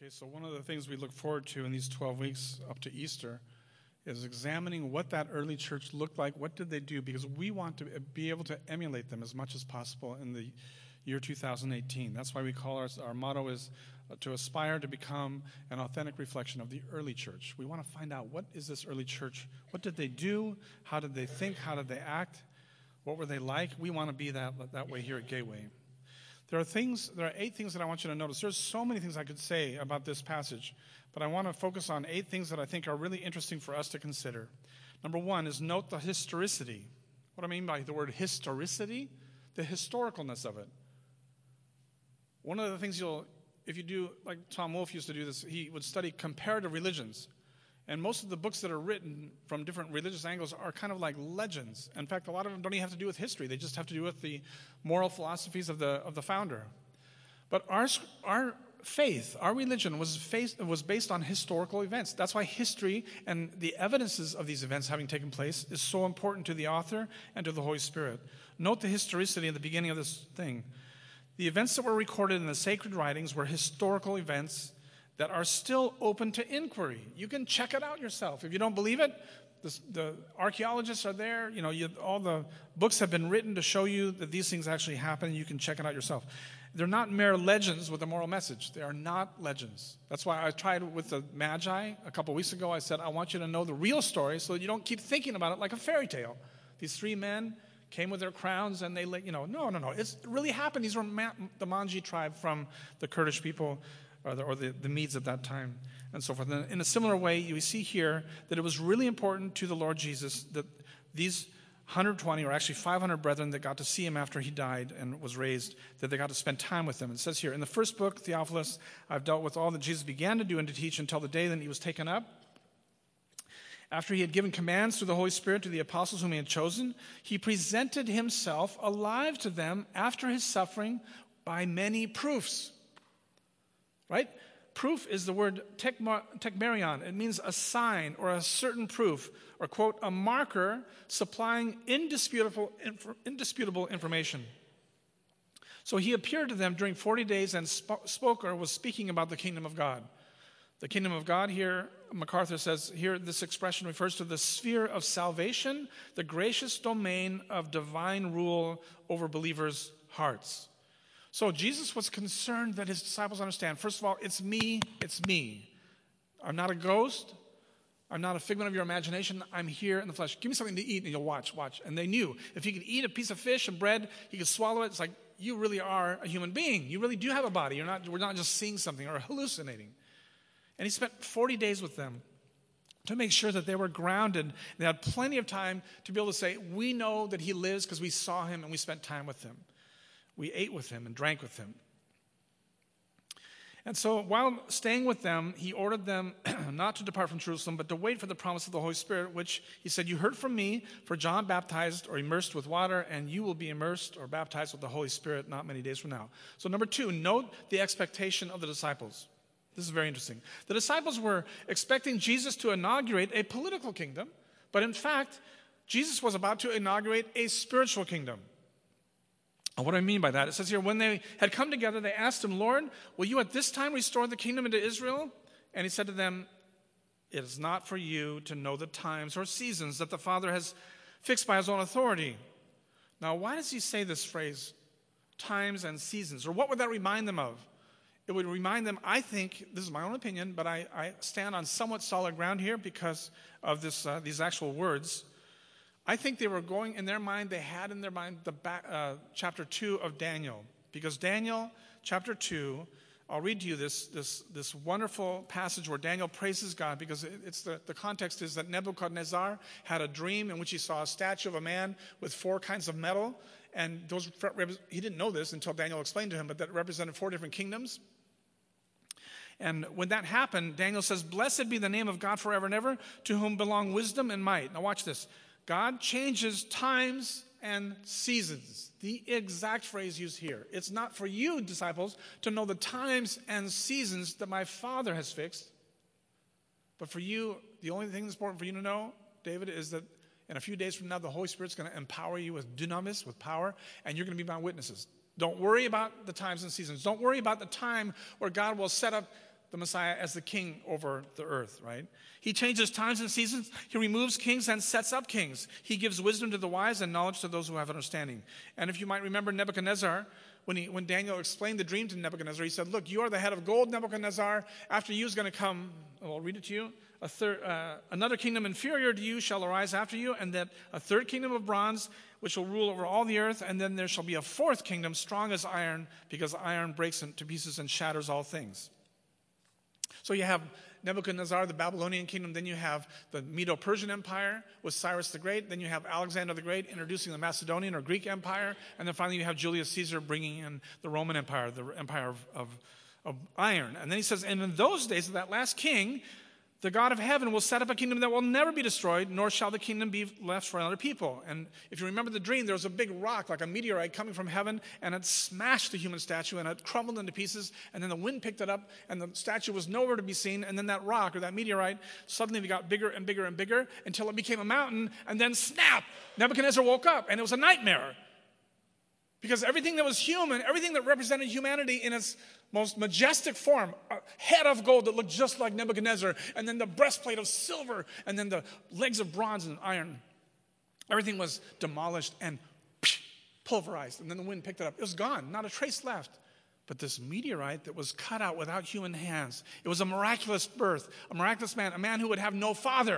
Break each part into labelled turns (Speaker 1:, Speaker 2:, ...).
Speaker 1: Okay, so one of the things we look forward to in these 12 weeks up to Easter is examining what that early church looked like. What did they do? Because we want to be able to emulate them as much as possible in the year 2018. That's why we call our motto is to aspire to become an authentic reflection of the early church. We want to find out, what is this early church? What did they do? How did they think? How did they act? What were they like? We want to be that way here at Gateway. There are 8 things that I want you to notice. There's so many things I could say about this passage, but I want to focus on 8 things that I think are really interesting for us to consider. Number 1 is note the historicity. What I mean by the word historicity, the historicalness of it. One of the things if you do, like Tom Wolfe used to do this, he would study comparative religions. And most of the books that are written from different religious angles are kind of like legends. In fact, a lot of them don't even have to do with history. They just have to do with the moral philosophies of the founder. But our faith, our religion was based on historical events. That's why history and the evidences of these events having taken place is so important to the author and to the Holy Spirit. Note the historicity at the beginning of this thing. The events that were recorded in the sacred writings were historical events that are still open to inquiry. You can check it out yourself. If you don't believe it, the archaeologists are there. All the books have been written to show you that these things actually happen. You can check it out yourself. They're not mere legends with a moral message. They are not legends. That's why I tried with the Magi a couple weeks ago. I said, I want you to know the real story so that you don't keep thinking about it like a fairy tale. These 3 men came with their crowns and they, no. It really happened. These were the Manji tribe from the Kurdish people, or the Medes at that time, and so forth. And in a similar way, you see here that it was really important to the Lord Jesus that these 120, or actually 500 brethren that got to see him after he died and was raised, that they got to spend time with him. It says here, in the first book, Theophilus, I've dealt with all that Jesus began to do and to teach until the day that he was taken up. After he had given commands through the Holy Spirit to the apostles whom he had chosen, he presented himself alive to them after his suffering by many proofs. Right? Proof is the word tekmerion. It means a sign or a certain proof, or, quote, a marker supplying indisputable information. So he appeared to them during 40 days and spoke or was speaking about the kingdom of God. The kingdom of God here, MacArthur says here, this expression refers to the sphere of salvation, the gracious domain of divine rule over believers' hearts. So Jesus was concerned that his disciples understand, first of all, it's me. I'm not a ghost. I'm not a figment of your imagination. I'm here in the flesh. Give me something to eat and you'll watch. And they knew if he could eat a piece of fish and bread, he could swallow it. It's like, you really are a human being. You really do have a body. We're not just seeing something or hallucinating. And he spent 40 days with them to make sure that they were grounded. They had plenty of time to be able to say, we know that he lives because we saw him and we spent time with him. We ate with him and drank with him. And so while staying with them, he ordered them not to depart from Jerusalem, but to wait for the promise of the Holy Spirit, which he said, you heard from me, for John baptized or immersed with water, and you will be immersed or baptized with the Holy Spirit not many days from now. So number 2, note the expectation of the disciples. This is very interesting. The disciples were expecting Jesus to inaugurate a political kingdom, but in fact, Jesus was about to inaugurate a spiritual kingdom. And what do I mean by that? It says here, when they had come together, they asked him, Lord, will you at this time restore the kingdom into Israel? And he said to them, it is not for you to know the times or seasons that the Father has fixed by his own authority. Now, why does he say this phrase, times and seasons? Or what would that remind them of? It would remind them, I think, this is my own opinion, but I stand on somewhat solid ground here because of these actual words. I think they were going in their mind, they had in their mind chapter 2 of Daniel. Because Daniel, chapter 2, I'll read to you this wonderful passage where Daniel praises God, because it's the context is that Nebuchadnezzar had a dream in which he saw a statue of a man with 4 kinds of metal. And he didn't know this until Daniel explained to him, but that represented 4 different kingdoms. And when that happened, Daniel says, blessed be the name of God forever and ever, to whom belong wisdom and might. Now watch this. God changes times and seasons. The exact phrase used here. It's not for you, disciples, to know the times and seasons that my Father has fixed. But for you, the only thing that's important for you to know, David, is that in a few days from now, the Holy Spirit's going to empower you with dunamis, with power, and you're going to be my witnesses. Don't worry about the times and seasons. Don't worry about the time where God will set up the Messiah as the king over the earth, right? He changes times and seasons. He removes kings and sets up kings. He gives wisdom to the wise and knowledge to those who have understanding. And if you might remember Nebuchadnezzar, when Daniel explained the dream to Nebuchadnezzar, he said, look, you are the head of gold, Nebuchadnezzar. After you is going to come, I'll read it to you, another kingdom inferior to you shall arise after you, and that a third kingdom of bronze, which will rule over all the earth, and then there shall be a fourth kingdom, strong as iron, because iron breaks into pieces and shatters all things. So you have Nebuchadnezzar, the Babylonian kingdom, then you have the Medo-Persian Empire with Cyrus the Great, then you have Alexander the Great introducing the Macedonian or Greek Empire, and then finally you have Julius Caesar bringing in the Roman Empire, the empire of iron. And then he says, and in those days of that last king, the God of heaven will set up a kingdom that will never be destroyed, nor shall the kingdom be left for another people. And if you remember the dream, there was a big rock, like a meteorite coming from heaven, and it smashed the human statue, and it crumbled into pieces, and then the wind picked it up, and the statue was nowhere to be seen, and then that rock, or that meteorite, suddenly got bigger and bigger and bigger, until it became a mountain, and then snap! Nebuchadnezzar woke up, and it was a nightmare. Because everything that was human, everything that represented humanity in its most majestic form, a head of gold that looked just like Nebuchadnezzar, and then the breastplate of silver, and then the legs of bronze and iron. Everything was demolished and pulverized, and then the wind picked it up. It was gone, not a trace left. But this meteorite that was cut out without human hands, it was a miraculous birth, a miraculous man, a man who would have no father,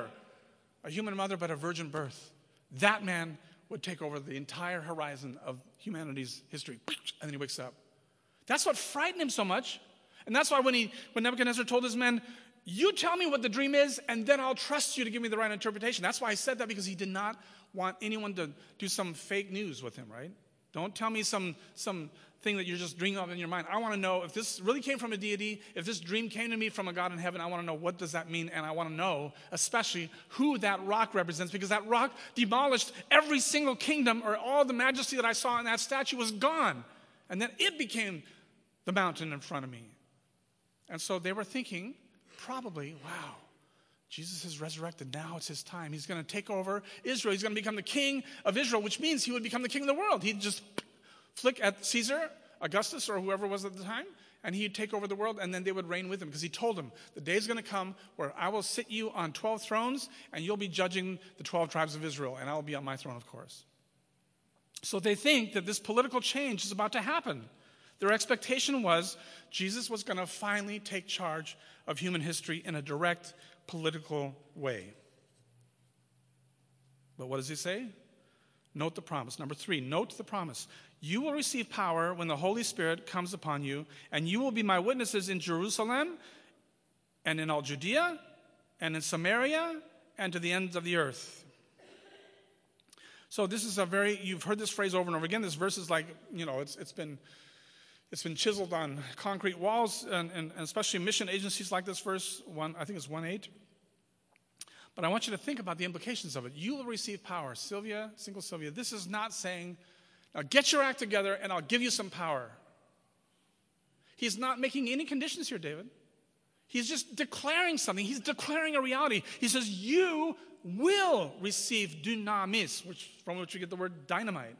Speaker 1: a human mother, but a virgin birth. That man would take over the entire horizon of humanity's history. And then he wakes up. That's what frightened him so much. And that's why when Nebuchadnezzar told his men, you tell me what the dream is, and then I'll trust you to give me the right interpretation. That's why I said that, because he did not want anyone to do some fake news with him, right? Don't tell me some thing that you're just dreaming of in your mind. I want to know if this really came from a deity, if this dream came to me from a God in heaven, I want to know what does that mean, and I want to know especially who that rock represents, because that rock demolished every single kingdom, or all the majesty that I saw in that statue was gone. And then it became the mountain in front of me. And so they were thinking, probably, wow, Jesus is resurrected. Now it's his time. He's going to take over Israel. He's going to become the king of Israel, which means he would become the king of the world. He'd just flick at Caesar, Augustus, or whoever was at the time, and he'd take over the world, and then they would reign with him, because he told them, the day is going to come where I will sit you on 12 thrones, and you'll be judging the 12 tribes of Israel, and I'll be on my throne, of course. So they think that this political change is about to happen. Their expectation was Jesus was going to finally take charge of human history in a direct political way. But what does he say? Note the promise. Number 3, note the promise. You will receive power when the Holy Spirit comes upon you, and you will be my witnesses in Jerusalem and in all Judea and in Samaria and to the ends of the earth. So this is you've heard this phrase over and over again. This verse is like, it's been chiseled on concrete walls, and especially mission agencies like this verse, I think it's 1:8. But I want you to think about the implications of it. You will receive power. Sylvia, single Sylvia, this is not saying, now get your act together and I'll give you some power. He's not making any conditions here, David. He's just declaring something. He's declaring a reality. He says, you will receive dunamis, from which we get the word dynamite.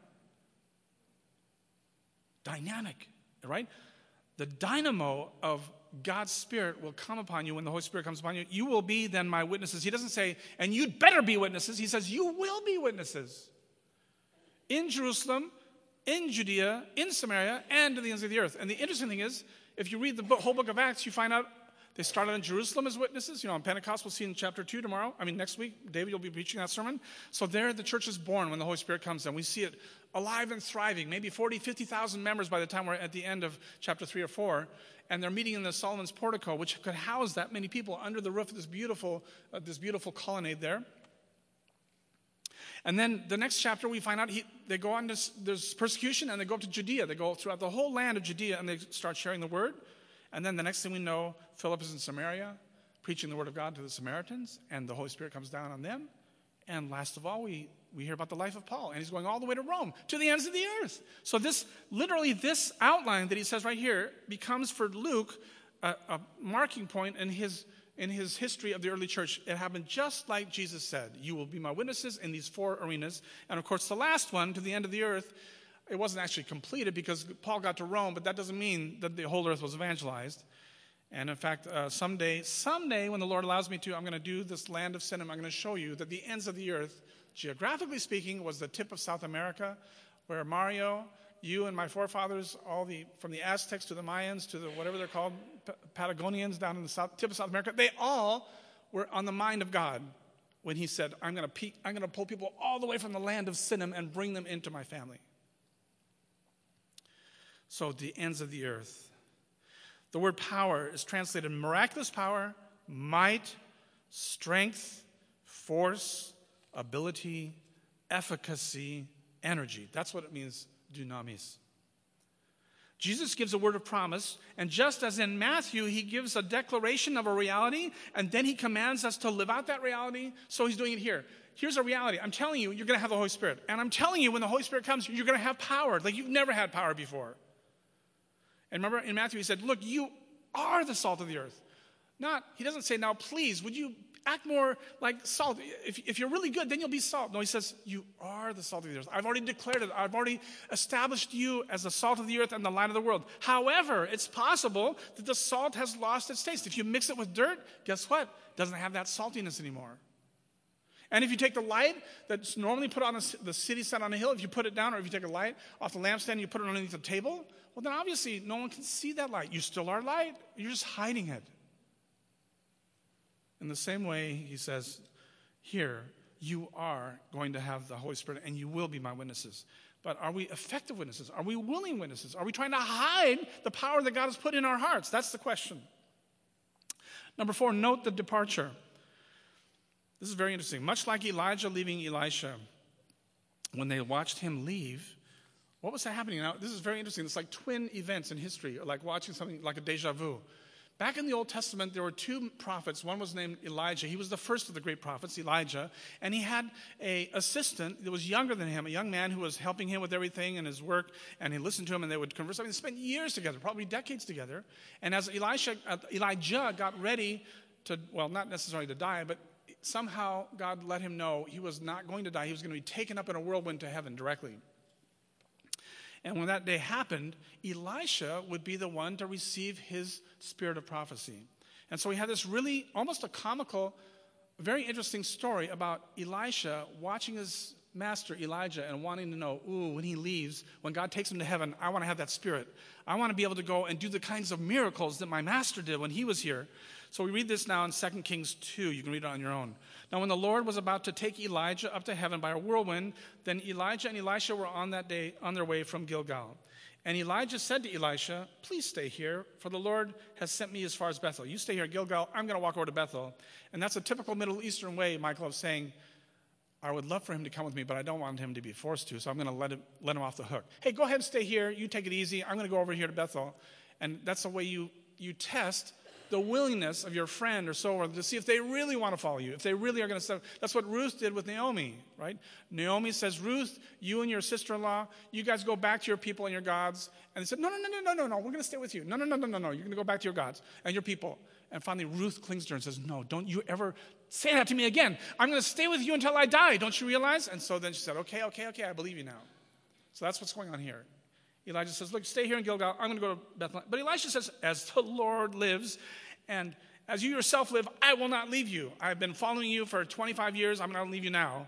Speaker 1: Dynamic, right? The dynamo of God's Spirit will come upon you when the Holy Spirit comes upon you. You will be then my witnesses. He doesn't say, and you'd better be witnesses. He says, you will be witnesses. In Jerusalem, in Judea, in Samaria, and to the ends of the earth. And the interesting thing is, if you read the whole book of Acts, you find out they started in Jerusalem as witnesses. On Pentecost, we'll see in chapter 2 next week. David, you'll be preaching that sermon. So there the church is born when the Holy Spirit comes in. We see it alive and thriving, maybe 40, 50,000 members by the time we're at the end of chapter 3 or 4. And they're meeting in the Solomon's portico, which could house that many people under the roof of this beautiful colonnade there. And then the next chapter, we find out they go on there's persecution, and they go up to Judea. They go throughout the whole land of Judea, and they start sharing the word. And then the next thing we know, Philip is in Samaria, preaching the word of God to the Samaritans, and the Holy Spirit comes down on them. And last of all, we hear about the life of Paul, and he's going all the way to Rome, to the ends of the earth. So this outline that he says right here becomes for Luke a marking point in his history of the early church. It happened just like Jesus said. You will be my witnesses in these 4 arenas. And of course, the last one, to the end of the earth, it wasn't actually completed because Paul got to Rome, but that doesn't mean that the whole earth was evangelized. And in fact, someday when the Lord allows me to, I'm going to do this land of sin, and I'm going to show you that the ends of the earth, geographically speaking, was the tip of South America, where Mario, you and my forefathers, from the Aztecs to the Mayans to the whatever they're called, Patagonians down in the tip of South America, they all were on the mind of God when he said, I'm going to pull people all the way from the land of Sinim and bring them into my family. So the ends of the earth. The word power is translated miraculous power, might, strength, force, ability, efficacy, energy. That's what it means, dunamis. Jesus gives a word of promise, and just as in Matthew, he gives a declaration of a reality, and then he commands us to live out that reality, so he's doing it here. Here's a reality. I'm telling you, you're going to have the Holy Spirit. And I'm telling you, when the Holy Spirit comes, you're going to have power, like you've never had power before. And remember, in Matthew, he said, look, you are the salt of the earth. He doesn't say, now, please, would you act more like salt? If you're really good, then you'll be salt. No, he says, you are the salt of the earth. I've already declared it. I've already established you as the salt of the earth and the light of the world. However, it's possible that the salt has lost its taste. If you mix it with dirt, guess what? It doesn't have that saltiness anymore. And if you take the light that's normally put on the city set on a hill, if you put it down, or if you take a light off the lampstand and you put it underneath the table, well, then obviously no one can see that light. You still are light. You're just hiding it. In the same way, he says, here, you are going to have the Holy Spirit, and you will be my witnesses. But are we effective witnesses? Are we willing witnesses? Are we trying to hide the power that God has put in our hearts? That's the question. Number 4, note the departure. This is very interesting. Much like Elijah leaving Elisha, when they watched him leave, what was happening? Now, this is very interesting. It's like twin events in history, or like watching something like a deja vu. Back in the Old Testament, there were 2 prophets. One was named Elijah. He was the first of the great prophets, Elijah. And he had an assistant that was younger than him, a young man who was helping him with everything and his work. And he listened to him, and they would converse. I mean, they spent years together, probably decades together. And as Elijah got ready to, well, not necessarily to die, but somehow God let him know he was not going to die. He was going to be taken up in a whirlwind to heaven directly. And when that day happened, Elisha would be the one to receive his spirit of prophecy. And so we have this really almost a comical, very interesting story about Elisha watching his master Elijah and wanting to know, when he leaves, when God takes him to heaven, I want to have that spirit. I want to be able to go and do the kinds of miracles that my master did when he was here. So we read this now in 2 Kings 2. You can read it on your own. Now when the Lord was about to take Elijah up to heaven by a whirlwind, then Elijah and Elisha were on that day on their way from Gilgal. And Elijah said to Elisha, please stay here, for the Lord has sent me as far as Bethel. You stay here at Gilgal, I'm going to walk over to Bethel. And that's a typical Middle Eastern way, Michael, of saying, I would love for him to come with me, but I don't want him to be forced to, so I'm going to let him off the hook. Hey, go ahead and stay here. You take it easy. I'm going to go over here to Bethel. And that's the way you test the willingness of your friend or so on to see if they really want to follow you, if they really are going to serve. That's what Ruth did with Naomi, right? Naomi says, Ruth, you and your sister-in-law, you guys go back to your people and your gods. And they said, no, we're going to stay with you. No, you're going to go back to your gods and your people. And finally, Ruth clings to her and says, no, don't you ever say that to me again. I'm going to stay with you until I die. Don't you realize? And so then she said, okay, I believe you now. So that's what's going on here. Elijah says, look, stay here in Gilgal. I'm going to go to Bethlehem. But Elisha says, as the Lord lives and as you yourself live, I will not leave you. I've been following you for 25 years. I'm not going to leave you now.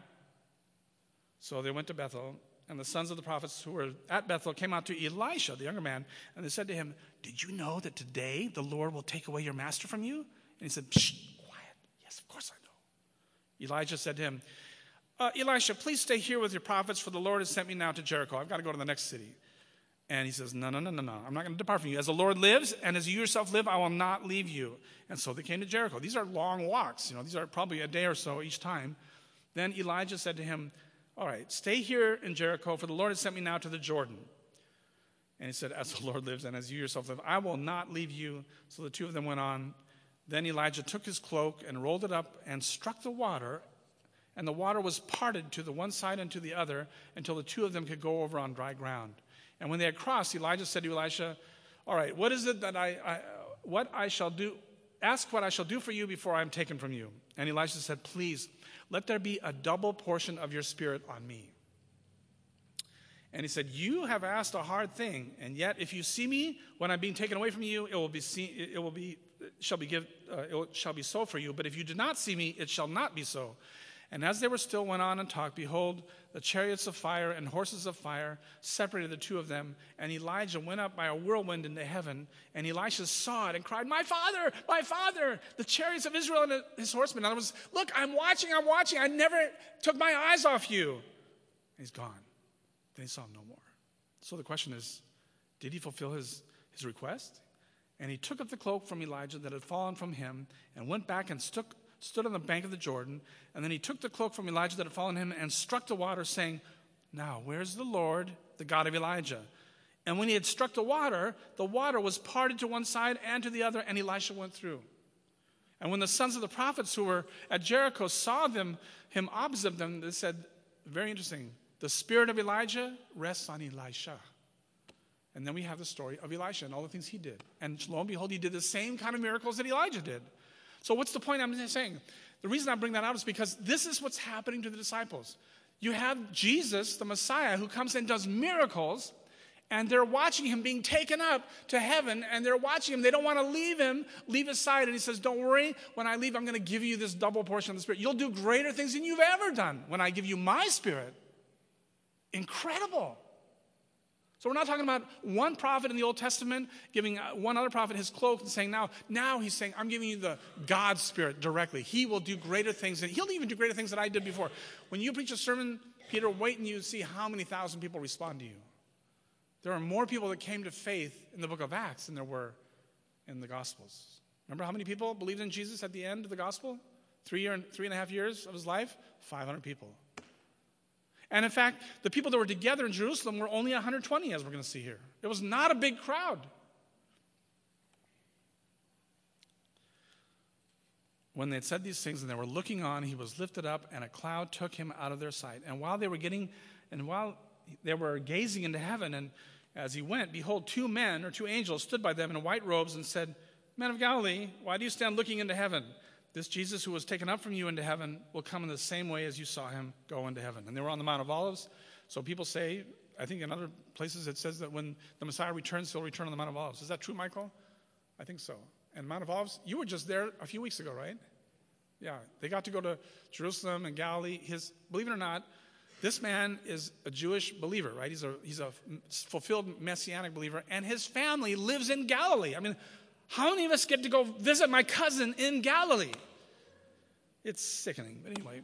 Speaker 1: So they went to Bethel, and the sons of the prophets who were at Bethel came out to Elisha, the younger man, and they said to him, did you know that today the Lord will take away your master from you? And he said, shh, quiet. Yes, of course I know. Elijah said to him, Elisha, please stay here with your prophets, for the Lord has sent me now to Jericho. I've got to go to the next city. And he says, no. I'm not going to depart from you. As the Lord lives, and as you yourself live, I will not leave you. And so they came to Jericho. These are long walks. These are probably a day or so each time. Then Elijah said to him, all right, stay here in Jericho, for the Lord has sent me now to the Jordan. And he said, as the Lord lives, and as you yourself live, I will not leave you. So the two of them went on. Then Elijah took his cloak and rolled it up and struck the water, and the water was parted to the one side and to the other until the two of them could go over on dry ground. And when they had crossed, Elijah said to Elisha, all right, what is it that what I shall do? Ask what I shall do for you before I am taken from you. And Elisha said, please, let there be a double portion of your spirit on me. And he said, you have asked a hard thing, and yet if you see me when I'm being taken away from you, it will be it shall be so for you. But if you do not see me, it shall not be so. And as they were still went on and talked, behold, the chariots of fire and horses of fire separated the two of them. And Elijah went up by a whirlwind into heaven. And Elisha saw it and cried, my father, the chariots of Israel and his horsemen. In other words, look, I'm watching. I never took my eyes off you. And he's gone. Then he saw him no more. So the question is, did he fulfill his request? And he took up the cloak from Elijah that had fallen from him and went back and stood on the bank of the Jordan. And then he took the cloak from Elijah that had fallen on him and struck the water, saying, now, where's the Lord, the God of Elijah? And when he had struck the water was parted to one side and to the other, and Elisha went through. And when the sons of the prophets who were at Jericho saw him opposite them, they said, very interesting, the spirit of Elijah rests on Elisha. And then we have the story of Elisha and all the things he did. And lo and behold, he did the same kind of miracles that Elijah did. So what's the point I'm saying? The reason I bring that out is because this is what's happening to the disciples. You have Jesus, the Messiah, who comes and does miracles, and they're watching him being taken up to heaven, and they're watching him. They don't want to leave his side. And he says, don't worry, when I leave, I'm going to give you this double portion of the Spirit. You'll do greater things than you've ever done when I give you my Spirit. Incredible. So we're not talking about one prophet in the Old Testament giving one other prophet his cloak and saying, now he's saying, I'm giving you the God's Spirit directly. He will do greater things. And he'll even do greater things than I did before. When you preach a sermon, Peter, wait and you see how many thousand people respond to you. There are more people that came to faith in the book of Acts than there were in the Gospels. Remember how many people believed in Jesus at the end of the Gospel? 3.5 years of his life? 500 people. And in fact, the people that were together in Jerusalem were only 120, as we're going to see here. It was not a big crowd. When they had said these things and they were looking on, he was lifted up, and a cloud took him out of their sight. And while they were gazing into heaven, and as he went, behold, two angels stood by them in white robes and said, Men of Galilee, why do you stand looking into heaven? This Jesus who was taken up from you into heaven will come in the same way as you saw him go into heaven. And they were on the Mount of Olives. So people say, I think in other places it says that when the Messiah returns, he'll return on the Mount of Olives. Is that true, Michael? I think so. And Mount of Olives, you were just there a few weeks ago, right? Yeah, they got to go to Jerusalem and Galilee. Believe it or not, this man is a Jewish believer, right? He's a fulfilled Messianic believer, and his family lives in Galilee. I mean, how many of us get to go visit my cousin in Galilee? It's sickening. But anyway,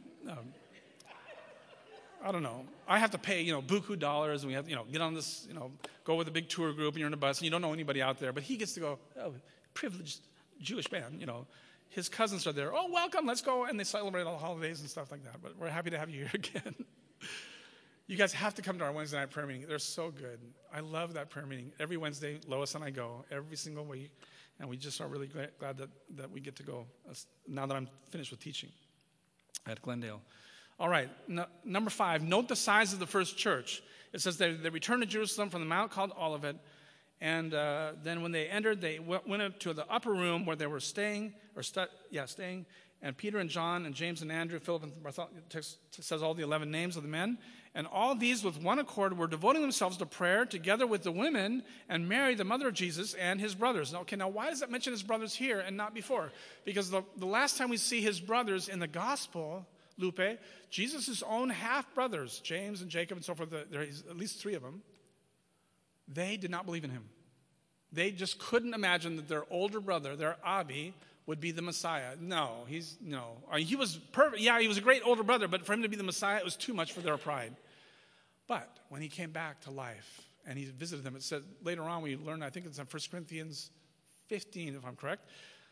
Speaker 1: I don't know. I have to pay, buku dollars, and we have, get on this, go with a big tour group, and you're in a bus, and you don't know anybody out there. But he gets to go, privileged Jewish man, His cousins are there. Oh, welcome, let's go. And they celebrate all the holidays and stuff like that. But we're happy to have you here again. You guys have to come to our Wednesday night prayer meeting. They're so good. I love that prayer meeting. Every Wednesday, Lois and I go every single week. And we just are really glad that we get to go now that I'm finished with teaching at Glendale. All right, number 5, note the size of the first church. It says they returned to Jerusalem from the mount called Olivet. And then when they entered, they went up to the upper room where they were staying. And Peter and John and James and Andrew, Philip and Bartholomew, says all the 11 names of the men. And all these with one accord were devoting themselves to prayer together with the women and Mary, the mother of Jesus, and his brothers. Okay, now why does that mention his brothers here and not before? Because the last time we see his brothers in the gospel, Lupe, Jesus' own half-brothers, James and Jacob and so forth, there's at least 3 of them, they did not believe in him. They just couldn't imagine that their older brother, their Abi, would be the Messiah. He was perfect. Yeah, he was a great older brother, but for him to be the Messiah, it was too much for their pride. But when he came back to life and he visited them, it said later on we learn, I think it's in 1 Corinthians 15, if I'm correct,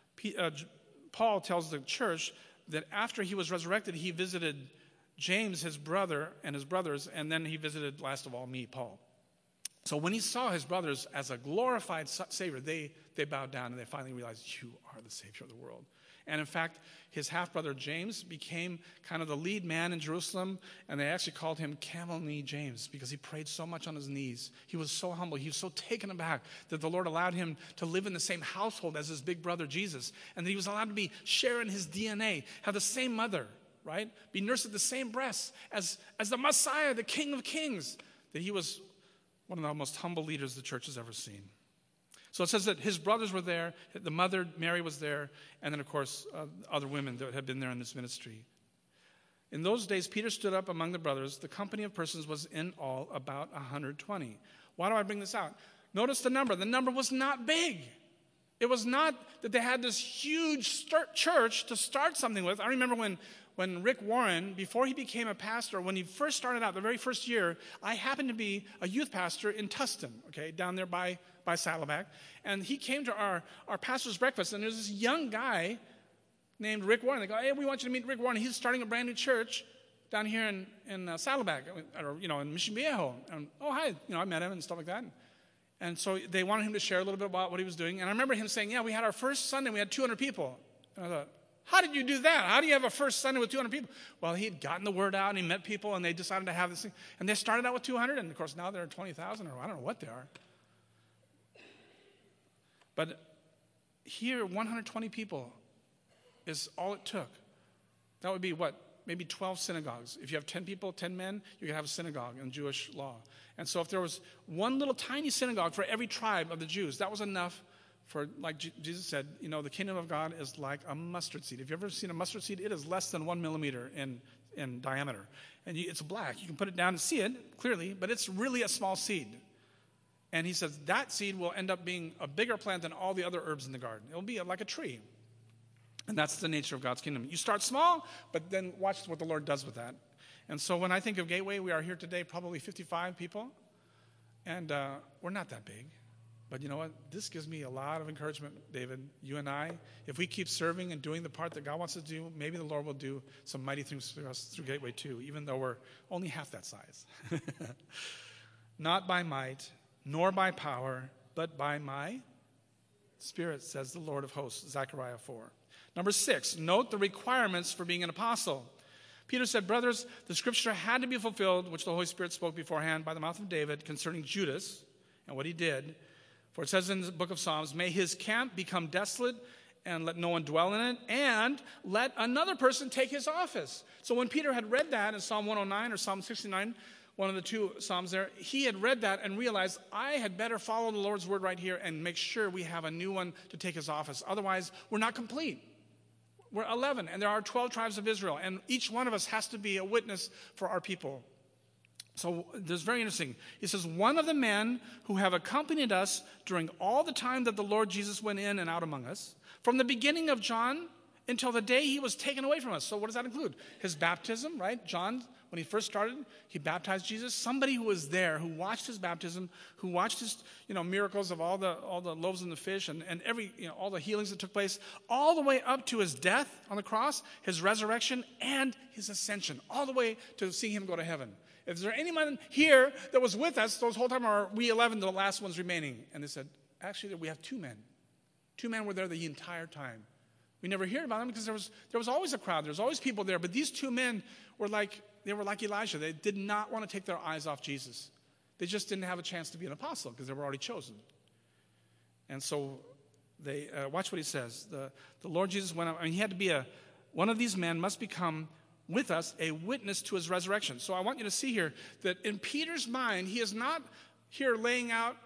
Speaker 1: Paul tells the church that after he was resurrected, he visited James, his brother, and his brothers, and then he visited, last of all, me, Paul. So when he saw his brothers as a glorified Savior, they bowed down and they finally realized, you are the Savior of the world. And in fact, his half-brother James became kind of the lead man in Jerusalem, and they actually called him Camel Knee James because he prayed so much on his knees. He was so humble. He was so taken aback that the Lord allowed him to live in the same household as his big brother Jesus, and that he was allowed to be sharing his DNA, have the same mother, right? Be nursed at the same breasts as the Messiah, the King of Kings, that he was one of the most humble leaders the church has ever seen. So it says that his brothers were there, the mother, Mary, was there, and then, of course, other women that had been there in this ministry. In those days, Peter stood up among the brothers. The company of persons was in all about 120. Why do I bring this out? Notice the number. The number was not big. It was not that they had this huge church to start something with. I remember when Rick Warren, before he became a pastor, when he first started out, the very first year, I happened to be a youth pastor in Tustin, okay, down there by Saddleback. And he came to our pastor's breakfast, and there's this young guy named Rick Warren. They go, hey, we want you to meet Rick Warren. He's starting a brand new church down here in Saddleback, or, in Mission Viejo. And, oh, hi. I met him and stuff like that. And so they wanted him to share a little bit about what he was doing. And I remember him saying, yeah, we had our first Sunday, we had 200 people. And I thought, how did you do that? How do you have a first Sunday with 200 people? Well, he had gotten the word out, and he met people, and they decided to have this thing. And they started out with 200, and, of course, now they're 20,000, or I don't know what they are. But here, 120 people is all it took. That would be what? Maybe 12 synagogues. If you have 10 people, 10 men, you can have a synagogue in Jewish law. And so if there was one little tiny synagogue for every tribe of the Jews, that was enough for, like Jesus said, the kingdom of God is like a mustard seed. If you've ever seen a mustard seed, it is less than 1 millimeter in diameter. And it's black. You can put it down and see it clearly, but it's really a small seed. And he says that seed will end up being a bigger plant than all the other herbs in the garden. It'll be like a tree. And that's the nature of God's kingdom. You start small, but then watch what the Lord does with that. And so when I think of Gateway, we are here today probably 55 people. And we're not that big. But you know what? This gives me a lot of encouragement, David. You and I, if we keep serving and doing the part that God wants us to do, maybe the Lord will do some mighty things for us through Gateway too, even though we're only half that size. Not by might, nor by power, but by my Spirit, says the Lord of hosts, Zechariah 4. Number 6, note the requirements for being an apostle. Peter said, brothers, the scripture had to be fulfilled, which the Holy Spirit spoke beforehand by the mouth of David concerning Judas and what he did. For it says in the book of Psalms, may his camp become desolate and let no one dwell in it, and let another person take his office. So when Peter had read that in Psalm 109 or Psalm 69, one of the two Psalms there, he had read that and realized, I had better follow the Lord's word right here and make sure we have a new one to take his office. Otherwise, we're not complete. We're 11, and there are 12 tribes of Israel, and each one of us has to be a witness for our people. So this is very interesting. He says, one of the men who have accompanied us during all the time that the Lord Jesus went in and out among us, from the beginning of John until the day he was taken away from us. So what does that include? His baptism, right? John, when he first started, he baptized Jesus. Somebody who was there, who watched his baptism, who watched his, miracles of all the loaves and the fish and every, all the healings that took place, all the way up to his death on the cross, his resurrection, and his ascension, all the way to seeing him go to heaven. Is there anyone here that was with us those whole time, or are we 11, the last ones remaining? And they said, actually, we have 2 men. 2 men were there the entire time. We never heard about them because there was always a crowd. There was always people there. But these 2 men were like Elijah. They did not want to take their eyes off Jesus. They just didn't have a chance to be an apostle because they were already chosen. And so they watch what he says. The Lord Jesus went up. He had to be one of these men must become with us a witness to his resurrection. So I want you to see here that in Peter's mind, he is not here laying out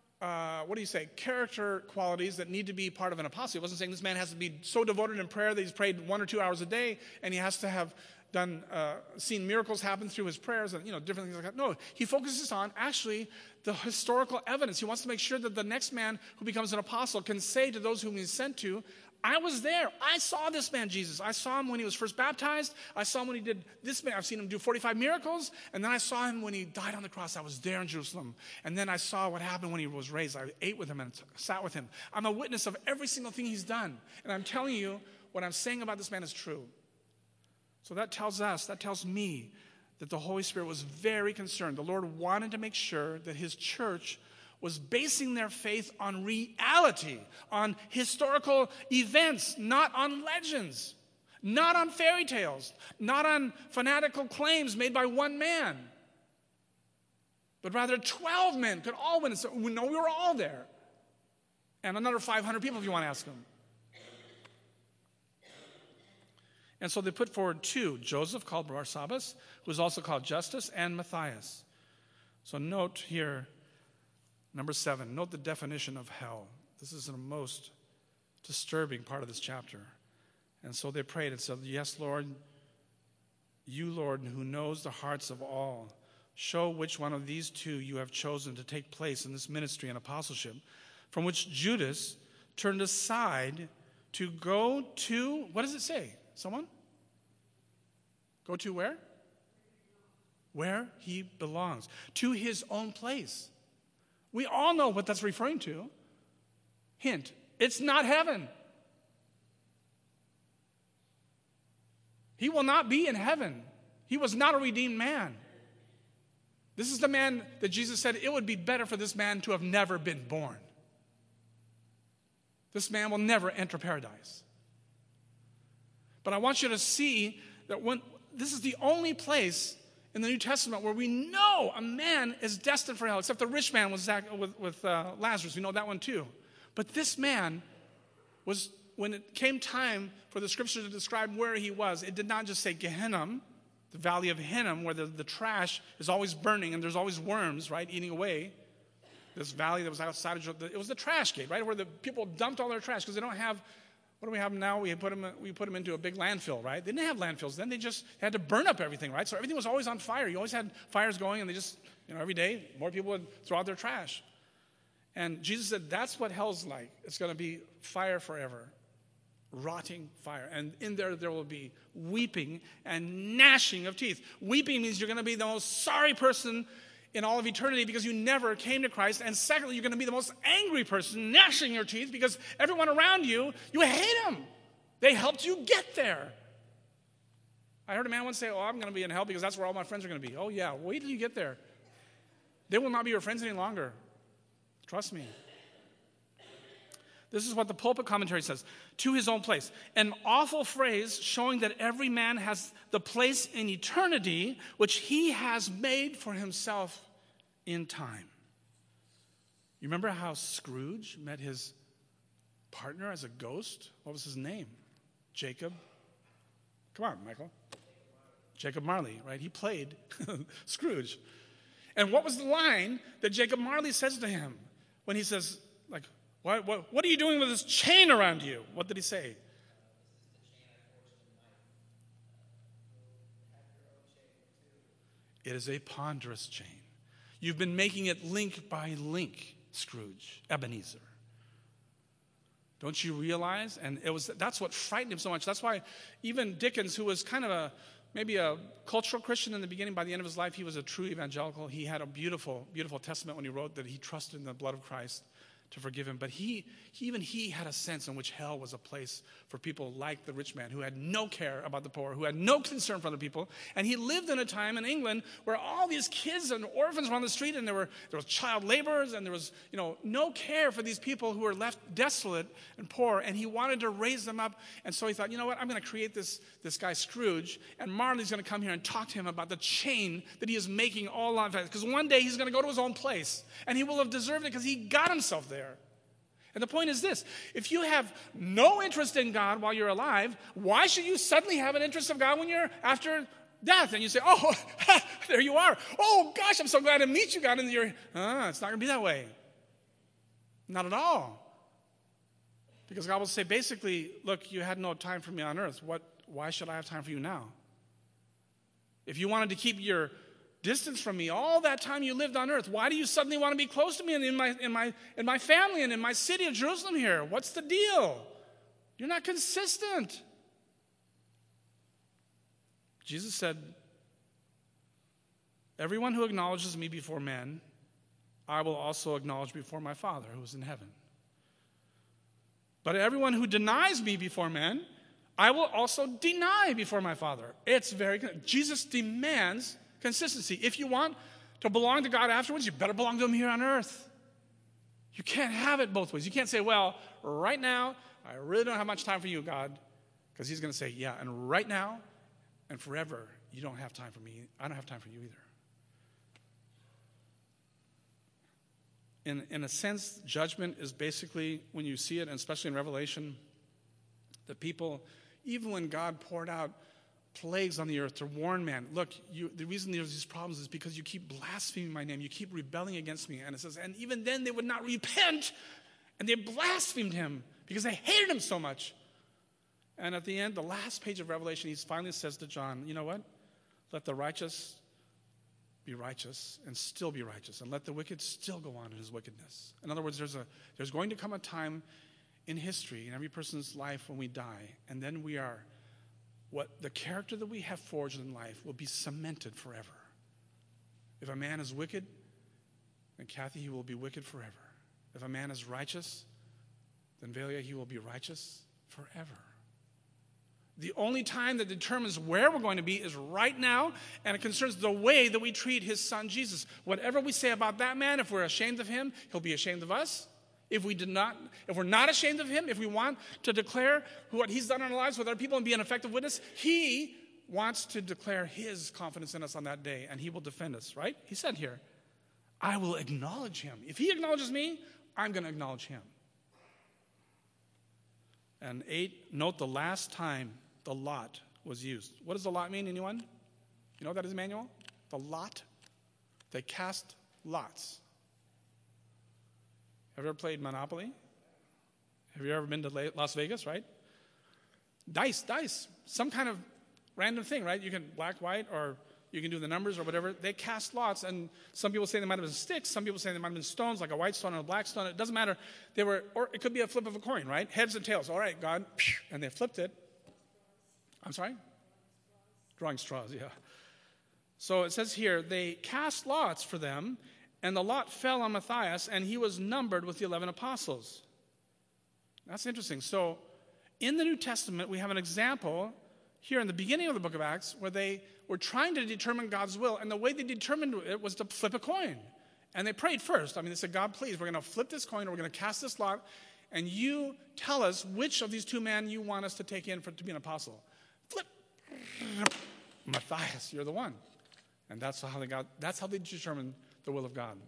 Speaker 1: character qualities that need to be part of an apostle. He wasn't saying this man has to be so devoted in prayer that he's prayed 1 or 2 hours a day, and he has to have seen miracles happen through his prayers and, different things like that. No, he focuses on actually the historical evidence. He wants to make sure that the next man who becomes an apostle can say to those whom he's sent to, I was there. I saw this man, Jesus. I saw him when he was first baptized. I saw him when he did this. I've seen him do 45 miracles. And then I saw him when he died on the cross. I was there in Jerusalem. And then I saw what happened when he was raised. I ate with him and sat with him. I'm a witness of every single thing he's done. And I'm telling you, what I'm saying about this man is true. So that tells me that the Holy Spirit was very concerned. The Lord wanted to make sure that his church was basing their faith on reality, on historical events, not on legends, not on fairy tales, not on fanatical claims made by one man, but rather 12 men could all witness. We know we were all there. And another 500 people if you want to ask them. And so they put forward 2, Joseph called Barsabbas, who was also called Justus, and Matthias. So note here, number 7, note the definition of hell. This is the most disturbing part of this chapter. And so they prayed and said, yes, Lord, you, Lord, who knows the hearts of all, show which one of these two you have chosen to take place in this ministry and apostleship, from which Judas turned aside to go to, what does it say? Someone? Go to where? Where he belongs. To his own place. We all know what that's referring to. Hint, it's not heaven. He will not be in heaven. He was not a redeemed man. This is the man that Jesus said it would be better for this man to have never been born. This man will never enter paradise. But I want you to see that this is the only place in the New Testament where we know a man is destined for hell, except the rich man was with Lazarus. We know that one too. But this man was, when it came time for the scripture to describe where he was, it did not just say Gehenna, the valley of Hinnom, where the trash is always burning and there's always worms, right, eating away. This valley that was outside of it was the trash gate, right, where the people dumped all their trash because they don't have. What do we have now? We put them into a big landfill, right? They didn't have landfills then. They just had to burn up everything, right? So everything was always on fire. You always had fires going, and they just, every day more people would throw out their trash. And Jesus said, that's what hell's like. It's going to be fire forever, rotting fire. And in there will be weeping and gnashing of teeth. Weeping means you're going to be the most sorry person in all of eternity because you never came to Christ. And secondly, you're going to be the most angry person, gnashing your teeth, because everyone around you hate them. They helped you get there. I heard a man once say, I'm going to be in hell because that's where all my friends are going to be. Oh, yeah, wait till you get there. They will not be your friends any longer. Trust me. This is what the pulpit commentary says. To his own place. An awful phrase showing that every man has the place in eternity which he has made for himself in time. You remember how Scrooge met his partner as a ghost? What was his name? Jacob. Come on, Michael. Jacob Marley, right? He played Scrooge. And what was the line that Jacob Marley says to him when he says, like, what are you doing with this chain around you? What did he say? It is a ponderous chain. You've been making it link by link, Scrooge, Ebenezer. Don't you realize? And that's what frightened him so much. That's why even Dickens, who was kind of maybe a cultural Christian in the beginning, by the end of his life, he was a true evangelical. He had a beautiful, beautiful testament when he wrote that he trusted in the blood of Christ to forgive him. But he had a sense in which hell was a place for people like the rich man who had no care about the poor, who had no concern for other people. And he lived in a time in England where all these kids and orphans were on the street, and there was child laborers, and there was no care for these people who were left desolate and poor. And he wanted to raise them up. And so he thought, you know what, I'm going to create this guy Scrooge, and Marley's going to come here and talk to him about the chain that he is making all along. Because one day he's going to go to his own place, and he will have deserved it because he got himself there. And the point is this: if you have no interest in God while you're alive, why should you suddenly have an interest of God when you're after death? And you say, oh, there you are. Oh, gosh, I'm so glad to meet you, God. And it's not going to be that way. Not at all. Because God will say, basically, look, you had no time for me on earth. Why should I have time for you now? If you wanted to keep your distance from me all that time you lived on earth, why do you suddenly want to be close to me and in my family and in my city of Jerusalem here? What's the deal? You're not consistent. Jesus said, everyone who acknowledges me before men, I will also acknowledge before my Father who is in heaven. But everyone who denies me before men, I will also deny before my Father. It's very good. Jesus demands consistency. If you want to belong to God afterwards, you better belong to him here on earth. You can't have it both ways. You can't say, well, right now, I really don't have much time for you, God. Because he's going to say, yeah, and right now and forever, you don't have time for me. I don't have time for you either. In a sense, judgment is basically, when you see it, and especially in Revelation, the people, even when God poured out plagues on the earth to warn man, look, the reason there's these problems is because you keep blaspheming my name. You keep rebelling against me. And it says, and even then they would not repent And they blasphemed him because they hated him so much. And at the end, the last page of Revelation, he finally says to John, you know what? Let the righteous be righteous and still be righteous, and let the wicked still go on in his wickedness. In other words, there's going to come a time in history, in every person's life, when we die, and then what the character that we have forged in life will be cemented forever. If a man is wicked, then Kathy, he will be wicked forever. If a man is righteous, then Velia, he will be righteous forever. The only time that determines where we're going to be is right now, and it concerns the way that we treat his son Jesus. Whatever we say about that man, if we're ashamed of him, he'll be ashamed of us. If we're not ashamed of him, if we want to declare what he's done in our lives with other people and be an effective witness, he wants to declare his confidence in us on that day, and he will defend us, right? He said here, I will acknowledge him. If he acknowledges me, I'm going to acknowledge him. And 8, note the last time the lot was used. What does the lot mean, anyone? You know what that is, Emmanuel? The lot. They cast lots. Have you ever played Monopoly? Have you ever been to Las Vegas, right? Dice. Some kind of random thing, right? You can black, white, or you can do the numbers or whatever. They cast lots, and some people say they might have been sticks. Some people say they might have been stones, like a white stone and a black stone. It doesn't matter. Or it could be a flip of a coin, right? Heads and tails. All right, God. And they flipped it. I'm sorry? Drawing straws, yeah. So it says here, they cast lots for them, and the lot fell on Matthias, and he was numbered with the 11 apostles. That's interesting. So in the New Testament, we have an example here in the beginning of the book of Acts where they were trying to determine God's will, and the way they determined it was to flip a coin. And they prayed first. They said, God, please, we're going to flip this coin, or we're going to cast this lot, and you tell us which of these two men you want us to take in to be an apostle. Flip. Matthias, you're the one. And that's how they determined the will of God.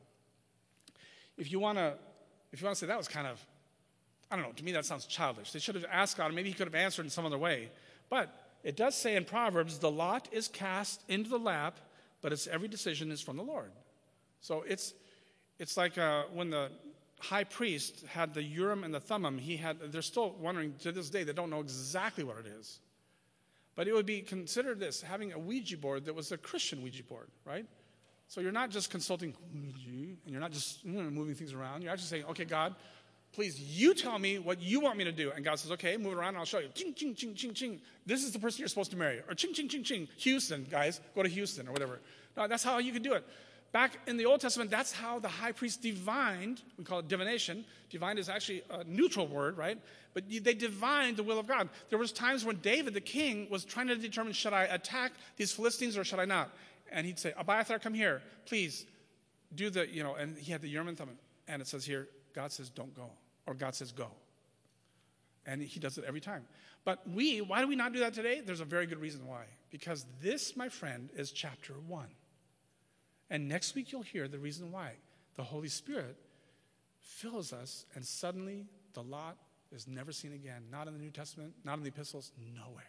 Speaker 1: If you want to say that was kind of, I don't know, to me that sounds childish. They should have asked God, and maybe he could have answered in some other way. But it does say in Proverbs, the lot is cast into the lap, but its every decision is from the Lord. So it's like when the high priest had the Urim and the Thummim, they're still wondering to this day, they don't know exactly what it is. But it would be considered this, having a Ouija board that was a Christian Ouija board, right? So you're not just consulting Ouija, and you're not just moving things around. You're actually saying, okay, God, please, you tell me what you want me to do. And God says, okay, move it around, and I'll show you. Ching, ching, ching, ching, ching. This is the person you're supposed to marry. Or ching, ching, ching, ching. Houston, guys, go to Houston, or whatever. No, that's how you can do it. Back in the Old Testament, that's how the high priest divined. We call it divination. Divined is actually a neutral word, right? But they divined the will of God. There was times when David, the king, was trying to determine, should I attack these Philistines or should I not? And he'd say, Abiathar, come here. Please do and he had the Urim and Thummim. And it says here, God says, don't go. Or God says, go. And he does it every time. But why do we not do that today? There's a very good reason why. Because this, my friend, is chapter 1. And next week you'll hear the reason why. The Holy Spirit fills us, and suddenly the lot is never seen again. Not in the New Testament, not in the epistles, nowhere.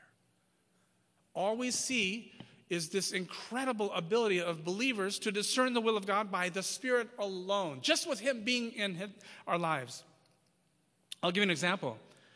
Speaker 1: All we see is this incredible ability of believers to discern the will of God by the Spirit alone, just with him being in our lives. I'll give you an example.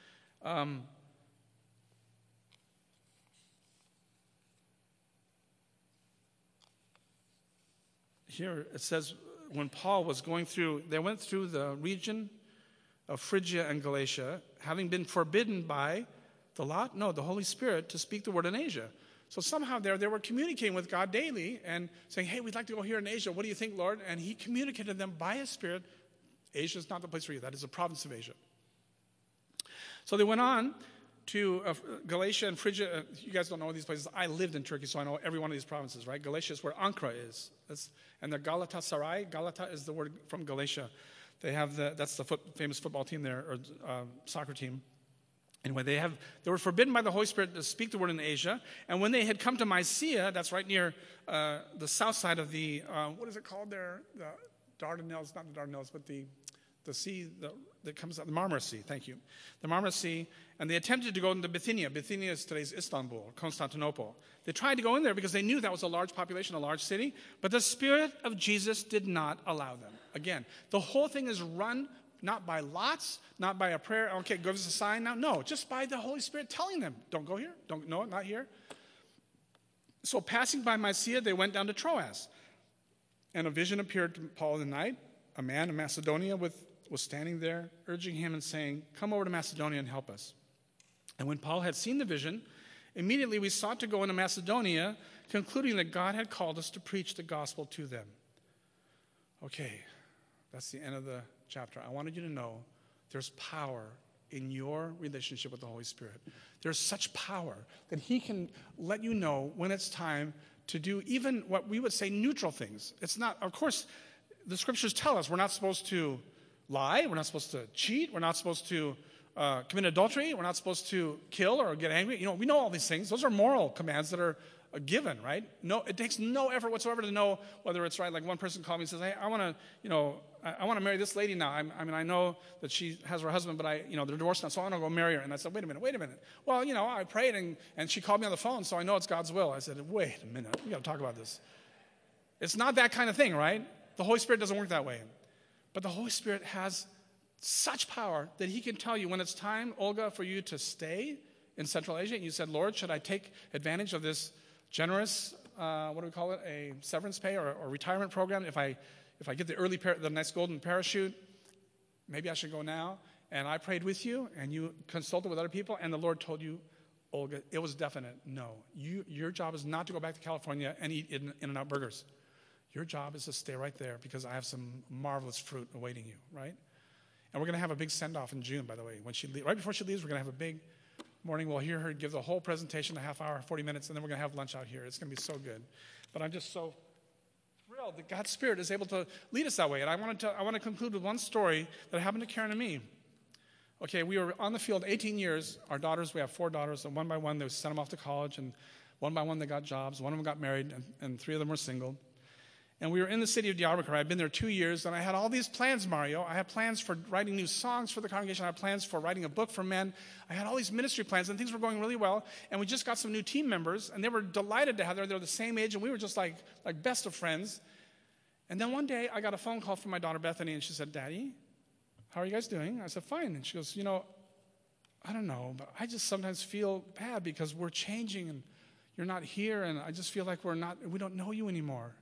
Speaker 1: Here it says, when Paul was they went through the region of Phrygia and Galatia, having been forbidden by the Holy Spirit to speak the word in Asia. So somehow they were communicating with God daily and saying, hey, we'd like to go here in Asia. What do you think, Lord? And he communicated to them by his Spirit. Asia is not the place for you. That is a province of Asia. So they went on to Galatia and Phrygia. You guys don't know these places. I lived in Turkey, so I know every one of these provinces, right? Galatia is where Ankara is. And the Galatasaray, Galata is the word from Galatia. They have that's the famous football team there, or soccer team. Anyway, they were forbidden by the Holy Spirit to speak the word in Asia. And when they had come to Mysia, that's right near the south side of the, what is it called there? The Dardanelles, not the Dardanelles, but the sea that comes out, the Marmara Sea, thank you. The Marmara Sea, and they attempted to go into Bithynia. Bithynia is today's Istanbul, Constantinople. They tried to go in there because they knew that was a large population, a large city, but the Spirit of Jesus did not allow them. Again, the whole thing is run not by lots, not by a prayer, okay, give us a sign now. No, just by the Holy Spirit telling them, don't go here, no, not here. So passing by Mysia, they went down to Troas. And a vision appeared to Paul in the night. A man in Macedonia was standing there, urging him and saying, come over to Macedonia and help us. And when Paul had seen the vision, immediately we sought to go into Macedonia, concluding that God had called us to preach the gospel to them. Okay, that's the end of the chapter. I wanted you to know there's power in your relationship with the Holy Spirit. There's such power that he can let you know when it's time to do even what we would say neutral things. It's not, of course, the scriptures tell us we're not supposed to lie, we're not supposed to cheat, we're not supposed to commit adultery, we're not supposed to kill or get angry. You know, we know all these things. Those are moral commands that are given, right? No, it takes no effort whatsoever to know whether it's right. Like one person called me and says, hey, I want to marry this lady now. I know that she has her husband, but they're divorced now, so I want to go marry her. And I said, wait a minute. Well, I prayed and she called me on the phone, so I know it's God's will. I said, wait a minute, we got to talk about this. It's not that kind of thing, right? The Holy Spirit doesn't work that way. But the Holy Spirit has such power that he can tell you when it's time, Olga, for you to stay in Central Asia. And you said, Lord, should I take advantage of this generous, a severance pay or retirement program? If I get the nice golden parachute, maybe I should go now. And I prayed with you, and you consulted with other people, and the Lord told you, Olga, it was definite. No, your job is not to go back to California and eat In-N-Out burgers. Your job is to stay right there because I have some marvelous fruit awaiting you, right? And we're going to have a big send-off in June, by the way. Right before she leaves, we're going to have a big morning. We'll hear her give the whole presentation, a half hour, 40 minutes, and then we're going to have lunch out here. It's going to be so good. But I'm just so thrilled that God's Spirit is able to lead us that way. And I want to conclude with one story that happened to Karen and me. Okay, we were on the field 18 years. Our daughters, we have 4 daughters, and one by one they sent them off to college, and one by one they got jobs. One of them got married, and 3 of them were single. And we were in the city of Diyarbakir. I'd been there 2 years, and I had all these plans, Mario. I had plans for writing new songs for the congregation. I had plans for writing a book for men. I had all these ministry plans, and things were going really well. And we just got some new team members, and they were delighted to have them. They were the same age, and we were just like best of friends. And then one day, I got a phone call from my daughter, Bethany, and she said, Daddy, how are you guys doing? I said, fine. And she goes, I don't know, but I just sometimes feel bad because we're changing, and you're not here, and I just feel like we don't know you anymore.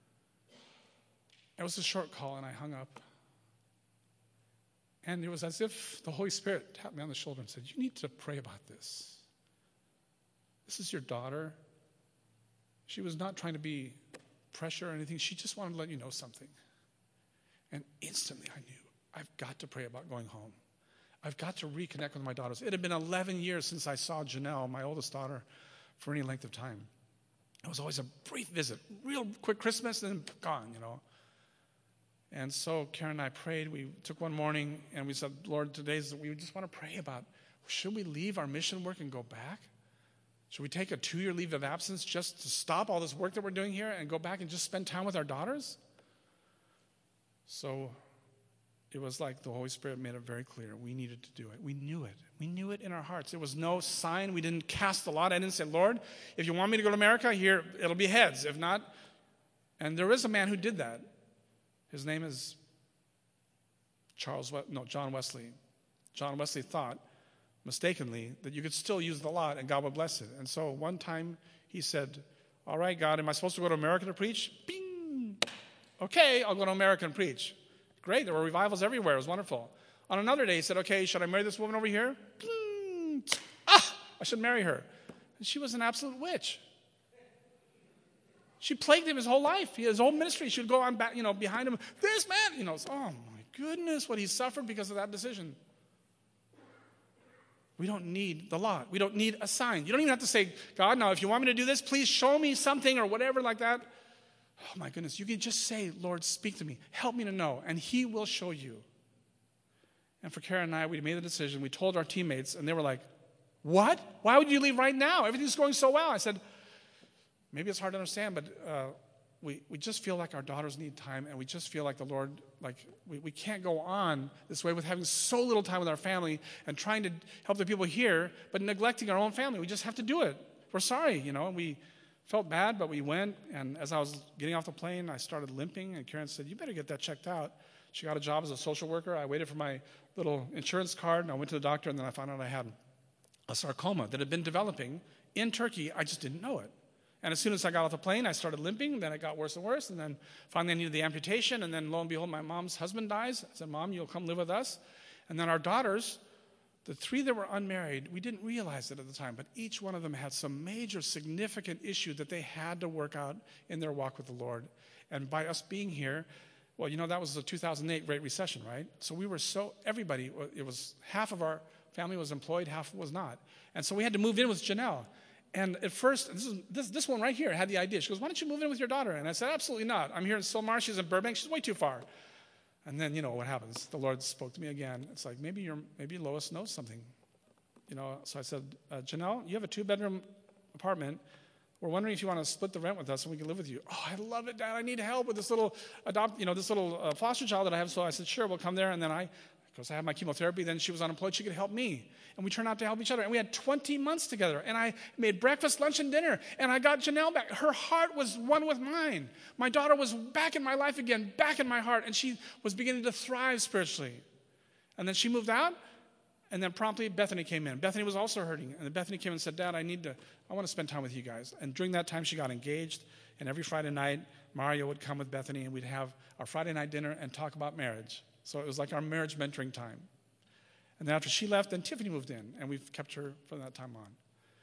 Speaker 1: It was a short call, and I hung up. And it was as if the Holy Spirit tapped me on the shoulder and said, you need to pray about this. This is your daughter. She was not trying to be pressure or anything. She just wanted to let you know something. And instantly I knew, I've got to pray about going home. I've got to reconnect with my daughters. It had been 11 years since I saw Janelle, my oldest daughter, for any length of time. It was always a brief visit, real quick Christmas, and then gone, And so Karen and I prayed. We took one morning and we said, Lord, we just want to pray about, should we leave our mission work and go back? Should we take a 2-year leave of absence just to stop all this work that we're doing here and go back and just spend time with our daughters? So it was like the Holy Spirit made it very clear. We needed to do it. We knew it. We knew it in our hearts. There was no sign. We didn't cast a lot. I didn't say, Lord, if you want me to go to America, here, it'll be heads. If not, and there is a man who did that. His name is John Wesley. John Wesley thought, mistakenly, that you could still use the lot and God would bless it. And so one time he said, all right, God, am I supposed to go to America to preach? Bing! Okay, I'll go to America and preach. Great, there were revivals everywhere. It was wonderful. On another day, he said, okay, should I marry this woman over here? Bing! I should marry her. And she was an absolute witch. She plagued him his whole life. His whole ministry. She would go on back, behind him. This man, oh my goodness, what he suffered because of that decision. We don't need the lot. We don't need a sign. You don't even have to say, God, now if you want me to do this, please show me something or whatever like that. Oh my goodness. You can just say, Lord, speak to me. Help me to know. And he will show you. And for Karen and I, we made the decision. We told our teammates, and they were like, what? Why would you leave right now? Everything's going so well. I said, maybe it's hard to understand, but we just feel like our daughters need time, and we just feel like the Lord, we can't go on this way with having so little time with our family and trying to help the people here, but neglecting our own family. We just have to do it. We're sorry, and we felt bad, but we went, and as I was getting off the plane, I started limping, and Karen said, you better get that checked out. She got a job as a social worker. I waited for my little insurance card, and I went to the doctor, and then I found out I had a sarcoma that had been developing in Turkey. I just didn't know it. And as soon as I got off the plane, I started limping. Then it got worse and worse. And then finally I needed the amputation. And then lo and behold, my mom's husband dies. I said, Mom, you'll come live with us. And then our daughters, the 3 that were unmarried, we didn't realize it at the time, but each one of them had some major significant issue that they had to work out in their walk with the Lord. And by us being here, well, that was the 2008 Great Recession, right? So we were everybody, it was half of our family was employed, half was not. And so we had to move in with Janelle. And at first, this one right here had the idea. She goes, why don't you move in with your daughter? And I said, absolutely not. I'm here in Sylmar. She's in Burbank. She's way too far. And then, what happens? The Lord spoke to me again. It's like, maybe Lois knows something. So I said, Janelle, you have a 2-bedroom apartment. We're wondering if you want to split the rent with us and we can live with you. Oh, I love it, Dad. I need help with this little foster child that I have. So I said, sure, we'll come there. And then because I had my chemotherapy, then she was unemployed. She could help me. And we turned out to help each other. And we had 20 months together. And I made breakfast, lunch, and dinner. And I got Janelle back. Her heart was one with mine. My daughter was back in my life again, back in my heart. And she was beginning to thrive spiritually. And then she moved out. And then promptly Bethany came in. Bethany was also hurting. And then Bethany came and said, Dad, I want to spend time with you guys. And during that time, she got engaged. And every Friday night, Mario would come with Bethany. And we'd have our Friday night dinner and talk about marriage. So it was like our marriage mentoring time. And then after she left, then Tiffany moved in, and we've kept her from that time on.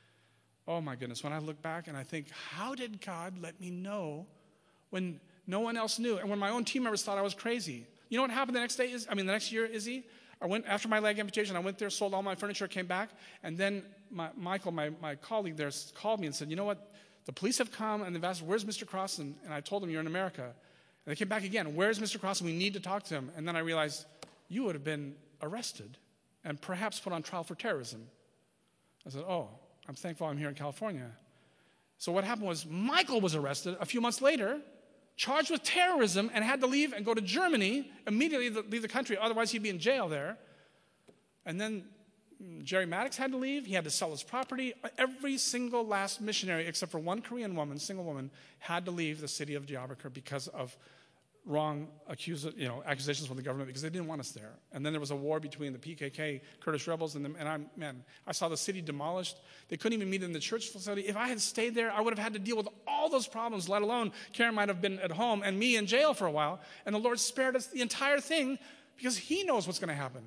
Speaker 1: Oh my goodness, when I look back and I think, how did God let me know when no one else knew? And when my own team members thought I was crazy. You know what happened the next year, Izzy? After my leg amputation, I went there, sold all my furniture, came back, and then Michael, my colleague there, called me and said, you know what? The police have come, and they've asked, where's Mr. Cross? And I told them, you're in America. And they came back again. Where's Mr. Cross? We need to talk to him. And then I realized, you would have been arrested and perhaps put on trial for terrorism. I said, oh, I'm thankful I'm here in California. So what happened was Michael was arrested a few months later, charged with terrorism, and had to leave and go to Germany, immediately leave the country. Otherwise, he'd be in jail there. And then Jerry Maddox had to leave. He had to sell his property. Every single last missionary, except for one Korean woman, single woman, had to leave the city of Diyarbakir because of wrong accusations from the government, because they didn't want us there. And then there was a war between the PKK, Kurdish rebels, and I saw the city demolished. They couldn't even meet in the church facility. If I had stayed there, I would have had to deal with all those problems, let alone Karen might have been at home and me in jail for a while. And the Lord spared us the entire thing because He knows what's going to happen.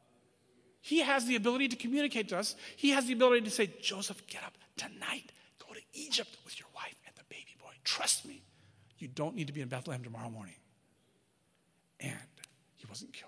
Speaker 1: He has the ability to communicate to us. He has the ability to say, Joseph, get up tonight. Go to Egypt with your wife and the baby boy. Trust me. You don't need to be in Bethlehem tomorrow morning. And he wasn't killed.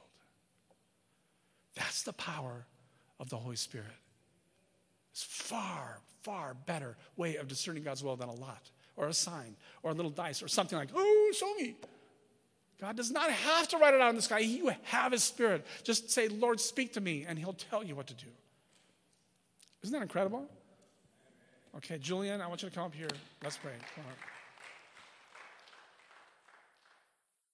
Speaker 1: That's the power of the Holy Spirit. It's far, far better way of discerning God's will than a lot or a sign or a little dice or something like, oh, show me. God does not have to write it out in the sky. You have His Spirit. Just say, Lord, speak to me, and He'll tell you what to do. Isn't that incredible? Okay, Julian, I want you to come up here. Let's pray. Come on.